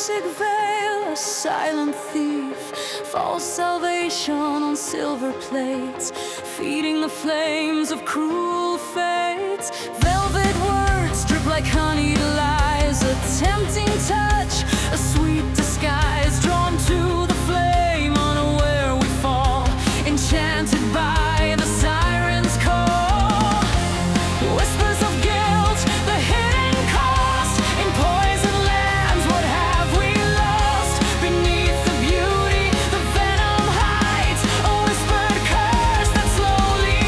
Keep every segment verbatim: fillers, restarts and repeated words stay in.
toxic veil, a silent thief, false salvation on silver plates, feeding the flames of cruel fates. Velvet words drip like honeyed lies, a tempting touch, a sweet disguise, drawn to the flame, unaware we fall, enchanted by the siren's call. Whispers of guilt, the hidden cost, in poison lands, what have we lost? Beneath the beauty, the venom hides, a whispered curse that slowly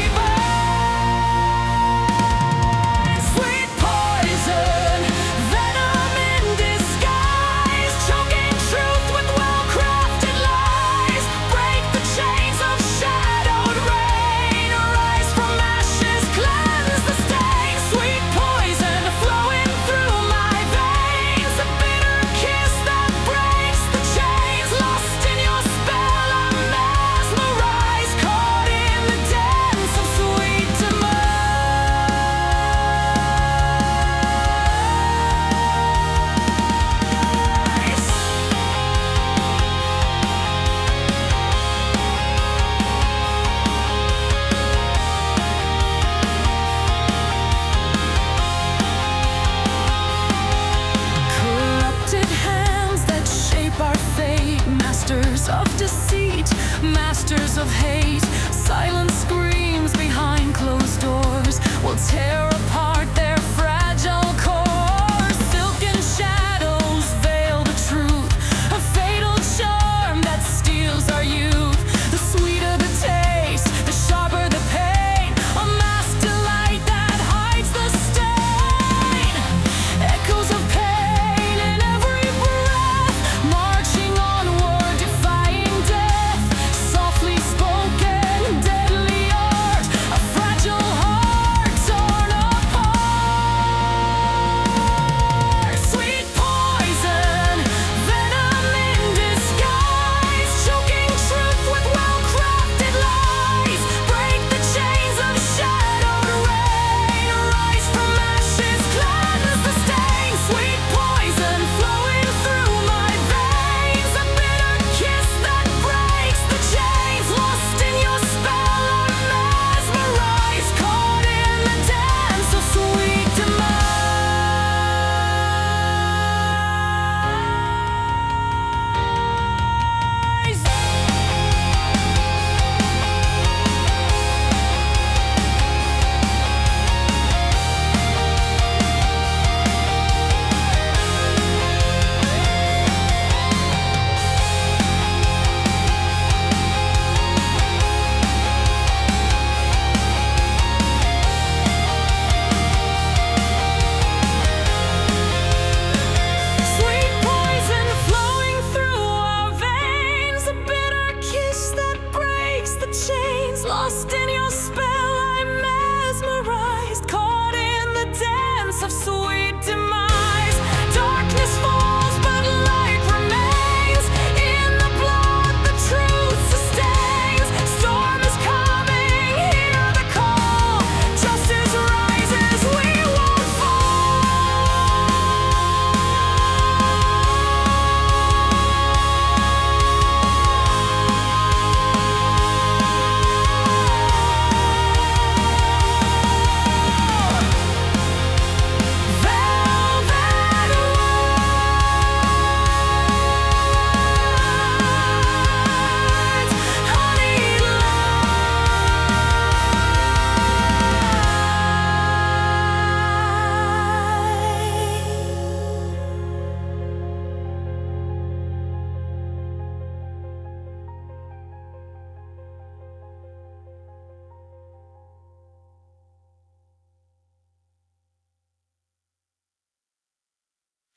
burns. Sweet poison, venom in disguise, choking truth with well-crafted lies. Break the chains of shadowed rain, rise from ashes, cleanse the stain. Sweet poison flowing through my veins, a bitter kiss that breaks the chains. Lost in your spell, I'm mesmerized, caught in the dance of sweet corrupted hands that shape our fate, masters of deceit, masters of hate.